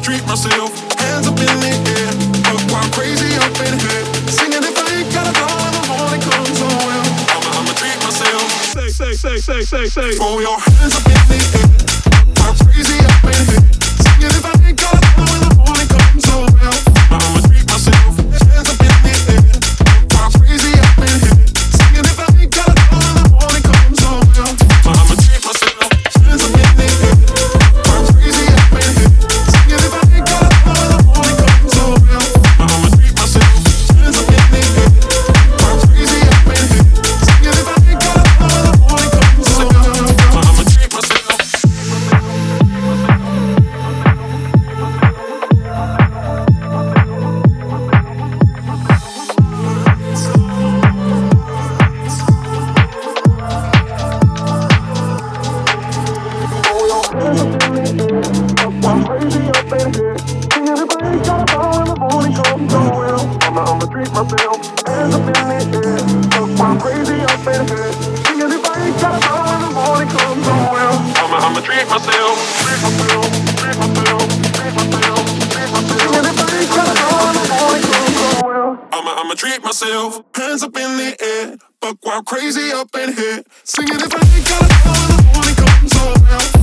treat myself. Hands up in the air, but while crazy up in here. Singing if I ain't gotta go when the morning comes around. I'ma treat myself. Say. Throw your hands up in the air, while crazy up in here. Singing if I ain't gotta go when the morning comes around. I'ma treat myself. Hands up in the air, while crazy up in here. Singing if I ain't gotta go when the morning comes around. I'ma treat myself. Hands up in the air, while crazy up in here. Singing if I ain't gotta go when the morning comes around. I'ma treat myself. Hands up in the air, while crazy up in here. Singing if I ain't gotta go when the morning comes around. I'ma treat myself. I'ma treat myself. Hands up in the air, look I'm crazy up in here. Singing if I ain't gotta go when the morning comes around. I'ma treat myself. Treat myself. Treat myself. Treat myself. Treat myself. Singing if I ain't gotta go when the morning comes around. I'ma treat myself. Hands up in the air, buck wild crazy up in here. Singing if I ain't gotta go when the morning comes around.